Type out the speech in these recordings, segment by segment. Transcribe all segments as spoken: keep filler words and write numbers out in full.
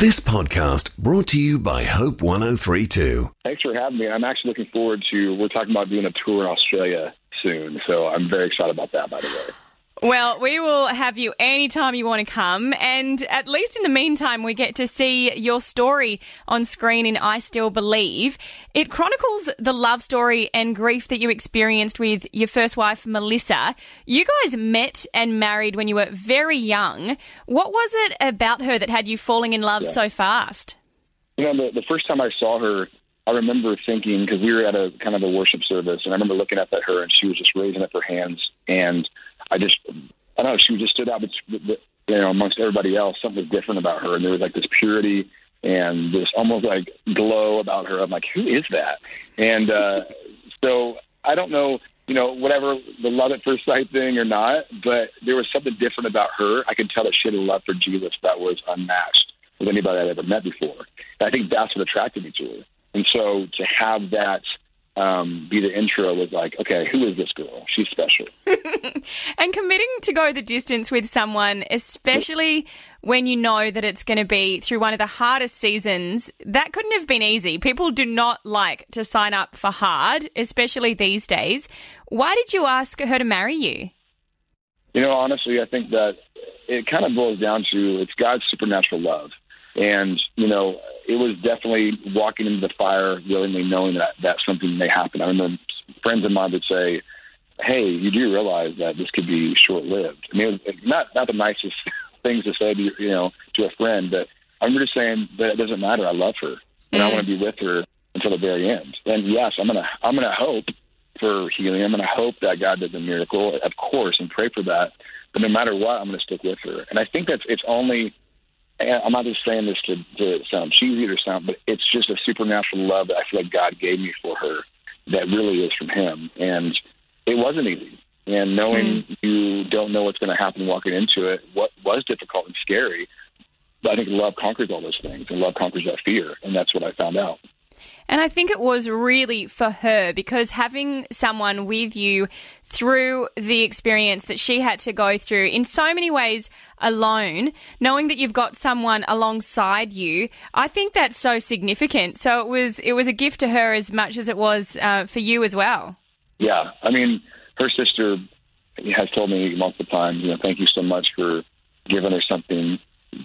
This podcast brought to you by Hope one oh three point two. Thanks for having me. I'm actually looking forward to, we're talking about doing a tour in Australia soon, so I'm very excited about that, by the way. Well, we will have you anytime you want to come, and at least in the meantime, we get to see your story on screen in I Still Believe. It chronicles the love story and grief that you experienced with your first wife, Melissa. You guys met and married when you were very young. What was it about her that had you falling in love Yeah. so fast? You know, the, the first time I saw her, I remember thinking, because we were at a kind of a worship service, and I remember looking up at her, and she was just raising up her hands, and I just, I don't know, she just stood out, you know, amongst everybody else. Something was different about her, and there was like this purity and this almost like glow about her. I'm like, who is that? And uh, so I don't know, you know, whatever the love at first sight thing or not, but there was something different about her. I could tell that she had a love for Jesus that was unmatched with anybody I'd ever met before. And I think that's what attracted me to her. And so to have that um, be the intro was like, okay, who is this girl? She's special. And committing to go the distance with someone, especially when you know that it's going to be through one of the hardest seasons, that couldn't have been easy. People do not like to sign up for hard, especially these days. Why did you ask her to marry you? You know, honestly, I think that it kind of boils down to it's God's supernatural love. And, you know, it was definitely walking into the fire willingly knowing that, that something may happen. I remember friends of mine would say, hey, you do realize that this could be short-lived. I mean, it was not, not the nicest things to say to, you know, to a friend, but I'm just saying that it doesn't matter. I love her, and mm-hmm. I want to be with her until the very end. And, yes, I'm going to I'm gonna hope for healing. I'm going to hope that God does a miracle, of course, and pray for that. But no matter what, I'm going to stick with her. And I think that's it's only – I'm not just saying this to, to sound cheesy or sound, but it's just a supernatural love that I feel like God gave me for her that really is from him. And it wasn't easy. And knowing mm. you don't know what's going to happen walking into it, what was difficult and scary, but I think love conquers all those things, and love conquers that fear. And that's what I found out. And I think it was really for her, because having someone with you through the experience that she had to go through in so many ways alone, knowing that you've got someone alongside you, I think that's so significant. So it was it was a gift to her as much as it was uh, for you as well. Yeah. I mean, her sister has told me multiple times, you know, thank you so much for giving her something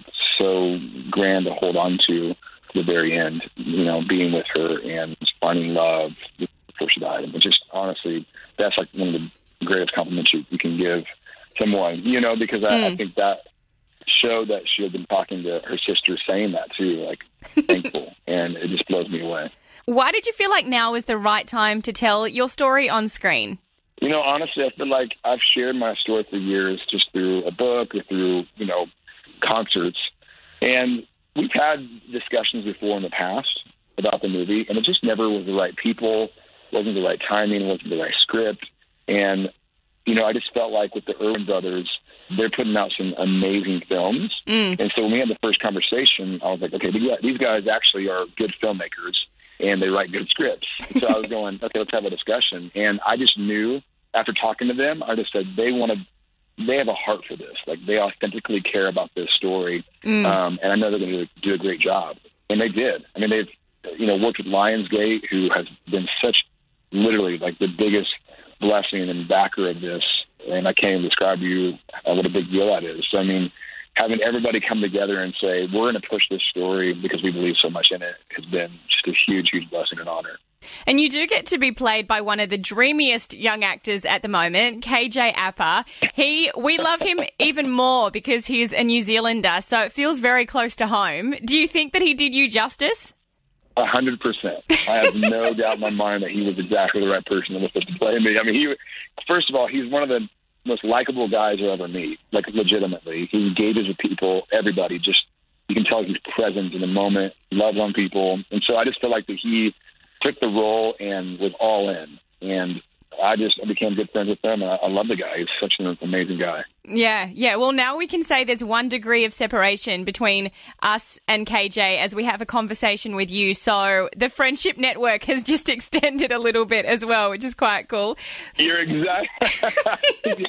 so grand to hold on to. The very end, you know, being with her and finding love before she died. But just honestly, that's like one of the greatest compliments you, you can give someone, you know, because I, mm. I think that showed that she had been talking to her sister saying that too, like thankful, and it just blows me away. Why did you feel like now was the right time to tell your story on screen? You know, honestly, I feel like I've shared my story for years just through a book or through, you know, concerts. And we've had discussions before in the past about the movie, and it just never was the right people, wasn't the right timing, wasn't the right script. And, you know, I just felt like with the Erwin brothers, they're putting out some amazing films. Mm. And so when we had the first conversation, I was like, okay, these guys actually are good filmmakers, and they write good scripts. And so I was going, okay, let's have a discussion. And I just knew after talking to them, I just said they want to, they have a heart for this. Like, they authentically care about this story. Mm. Um, and I know they're going to do a great job. And they did. I mean, they've, you know, worked with Lionsgate, who has been such, literally, like, the biggest blessing and backer of this. And I can't even describe to you uh, what a big deal that is. So, I mean, having everybody come together and say, we're going to push this story because we believe so much in it has been just a huge, huge blessing and honor. And you do get to be played by one of the dreamiest young actors at the moment, K J Apa. He, we love him even more because he's a New Zealander, so it feels very close to home. Do you think that he did you justice? A hundred percent. I have no doubt in my mind that he was exactly the right person to play me. I mean, he, first of all, he's one of the most likable guys you'll ever meet, like legitimately. He engages with people, everybody. Just, you can tell he's present in the moment, loves on people. And so I just feel like that he took the role and was all in. And I just I became good friends with him. And I, I love the guy. He's such an amazing guy. Yeah, yeah. Well, now we can say there's one degree of separation between us and K J as we have a conversation with you. So the friendship network has just extended a little bit as well, which is quite cool. You're exactly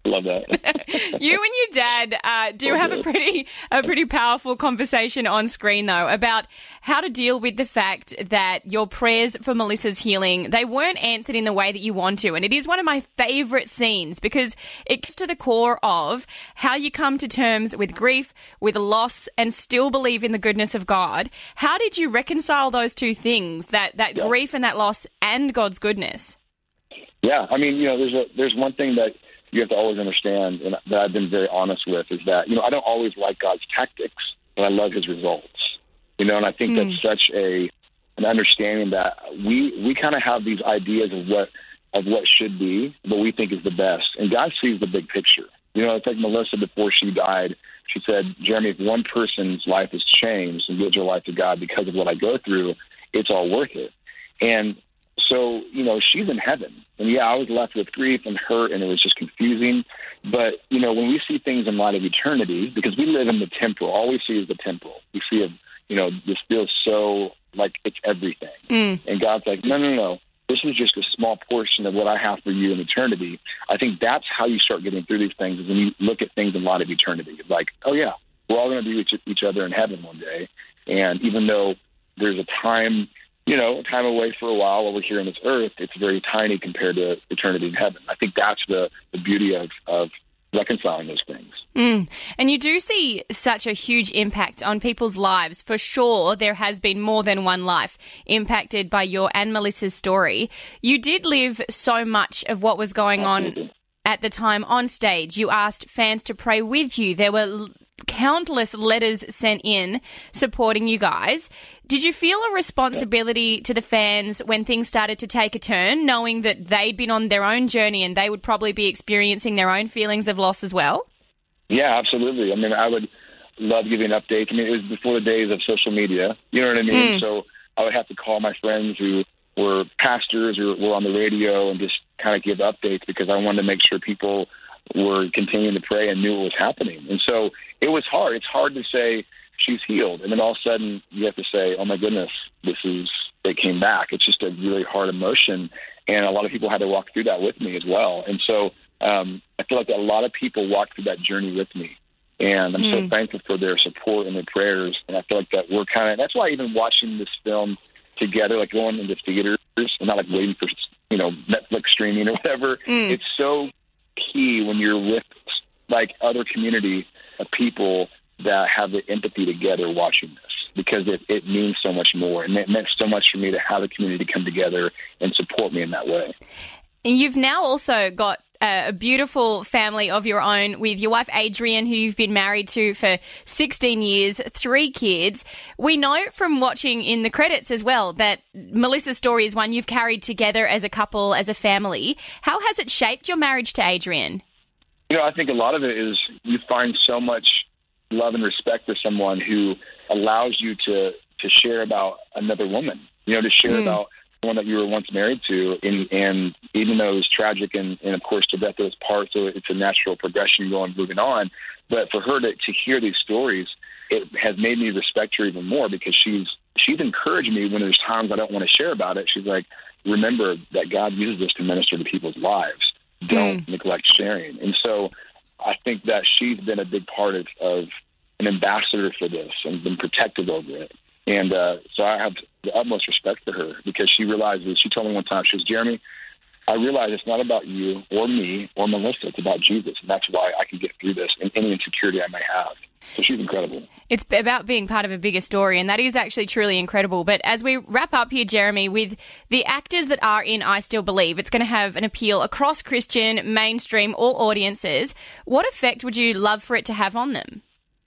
Love that. You and your dad uh, do So have good. a pretty a pretty powerful conversation on screen, though, about how to deal with the fact that your prayers for Melissa's healing, they weren't answered in the way that you want to. And it is one of my favourite scenes because it gets to the core of how you come to terms with grief, with loss, and still believe in the goodness of God. How did you reconcile those two things, that, that Yeah. grief and that loss and God's goodness? Yeah, I mean, you know, there's a, there's one thing that you have to always understand, and that I've been very honest with, is that, you know, I don't always like God's tactics, but I love his results. You know, and I think Mm. that's such a an understanding that we we kind of have these ideas of what of what should be, what we think is the best, and God sees the big picture. You know, it's like Melissa before she died. She said, Jeremy, if one person's life is changed and gives her life to God because of what I go through, it's all worth it. And so, you know, she's in heaven. And, yeah, I was left with grief and hurt, and it was just confusing. But, you know, when we see things in light of eternity, because we live in the temporal, all we see is the temporal. We see, a, you know, this feels so like it's everything. Mm. And God's like, no, no, no. This is just a small portion of what I have for you in eternity. I think that's how you start getting through these things, is when you look at things in light of eternity. It's like, oh, yeah, we're all going to be with each other in heaven one day. And even though there's a time – you know, time away for a while while we're here on this earth, it's very tiny compared to eternity in heaven. I think that's the, the beauty of, of reconciling those things. Mm. And you do see such a huge impact on people's lives. For sure, there has been more than one life impacted by your and Melissa's story. You did live so much of what was going Absolutely. on at the time on stage. You asked fans to pray with you. There were l- countless letters sent in supporting you guys. Did you feel a responsibility to the fans when things started to take a turn, knowing that they'd been on their own journey and they would probably be experiencing their own feelings of loss as well? Yeah, absolutely. I mean, I would love giving updates. I mean, it was before the days of social media. You know what I mean? Mm. So I would have to call my friends who were pastors or were on the radio and just kind of give updates, because I wanted to make sure people were continuing to pray and knew what was happening. And so it was hard. It's hard to say she's healed, and then all of a sudden you have to say, oh my goodness, this is, they came back. It's just a really hard emotion, and a lot of people had to walk through that with me as well. And so um, I feel like a lot of people walked through that journey with me, and I'm mm. so thankful for their support and their prayers. And I feel like that we're kind of, that's why even watching this film together, like going into theaters and not like waiting for, you know, Netflix streaming or whatever, mm. it's so key when you're with like other community of people that have the empathy together watching this, because it, it means so much more. And it meant so much for me to have a community come together and support me in that way. And you've now also got a beautiful family of your own with your wife, Adrienne, who you've been married to for sixteen years, three kids. We know from watching in the credits as well that Melissa's story is one you've carried together as a couple, as a family. How has it shaped your marriage to Adrienne? You know, I think a lot of it is you find so much love and respect for someone who allows you to, to share about another woman, you know, to share mm. about one that you were once married to, and, and even though it was tragic, and, and of course to death do us part, so it's a natural progression going, moving on. But for her to, to hear these stories, it has made me respect her even more, because she's she's encouraged me when there's times I don't want to share about it. She's like, remember that God uses this to minister to people's lives. Don't mm. neglect sharing. And so I think that she's been a big part of, of an ambassador for this and been protective over it. And uh, so I have the utmost respect for her, because she realizes, she told me one time, she goes, Jeremy, I realize it's not about you or me or Melissa. It's about Jesus. And that's why I can get through this and any insecurity I may have. So she's incredible. It's about being part of a bigger story, and that is actually truly incredible. But as we wrap up here, Jeremy, with the actors that are in I Still Believe, it's going to have an appeal across Christian, mainstream, all audiences. What effect would you love for it to have on them?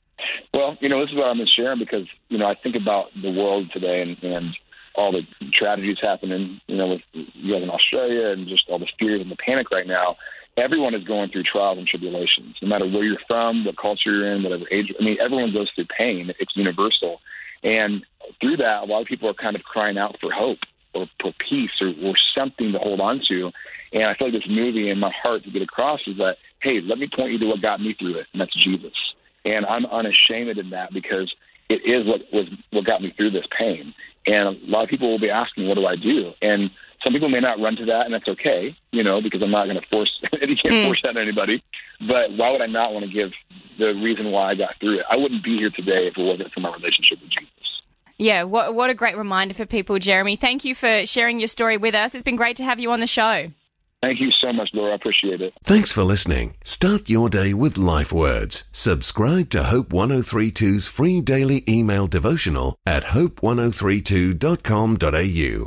Well, you know, this is what I'm sharing, because, you know, I think about the world today and, and all the tragedies happening, you know, with you guys in Australia, and just all the fears and the panic right now. Everyone is going through trials and tribulations, no matter where you're from, what culture you're in, whatever age. I mean, everyone goes through pain. It's universal. And through that, a lot of people are kind of crying out for hope or for peace or, or something to hold on to. And I feel like this movie, in my heart to get across, is that, hey, let me point you to what got me through it, and that's Jesus. And I'm unashamed in that, because it is what was what got me through this pain. And a lot of people will be asking, what do I do? And some people may not run to that, and that's okay, you know, because I'm not going to force, you can't mm. force that on anybody. But why would I not want to give the reason why I got through it? I wouldn't be here today if it wasn't for my relationship with Jesus. Yeah, what what a great reminder for people, Jeremy. Thank you for sharing your story with us. It's been great to have you on the show. Thank you so much, Laura. I appreciate it. Thanks for listening. Start your day with Life Words. Subscribe to Hope ten thirty-two's free daily email devotional at hope ten thirty-two dot com dot a u.